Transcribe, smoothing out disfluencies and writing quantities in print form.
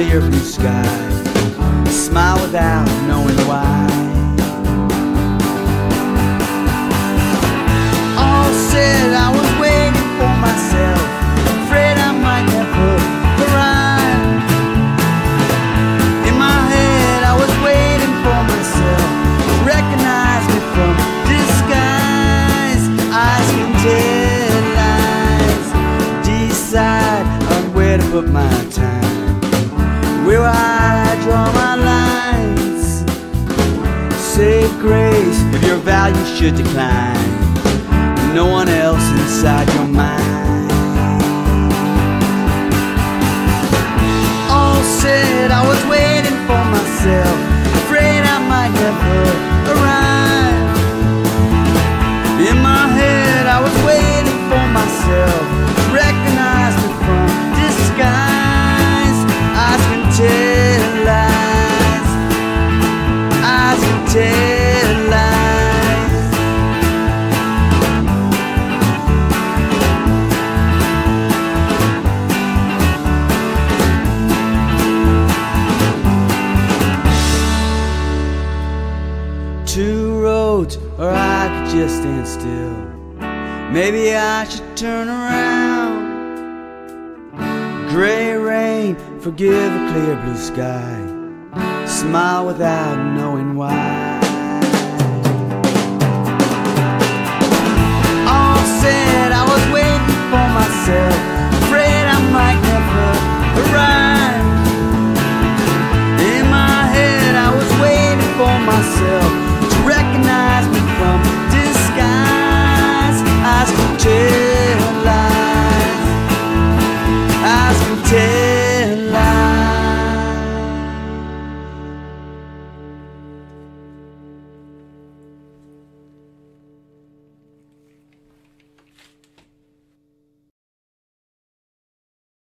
clear blue sky. Smile without knowing why. All said I was waiting for myself, afraid I might never arrive. In my head I was waiting for myself to recognize me from disguise. Eyes can tell lies. Decide on where to put my time, where I draw my lines. Say grace if your values should decline. No one else inside your mind. All said I was waiting for myself, afraid I might never arrive. In my head I was waiting for myself to recognize me from disguise. Eyes can tell lies. Eyes can tell lies. Two roads, or I could just stand still. Maybe I should turn around. Gray rain, forgive a clear blue sky. Smile without knowing why. All said I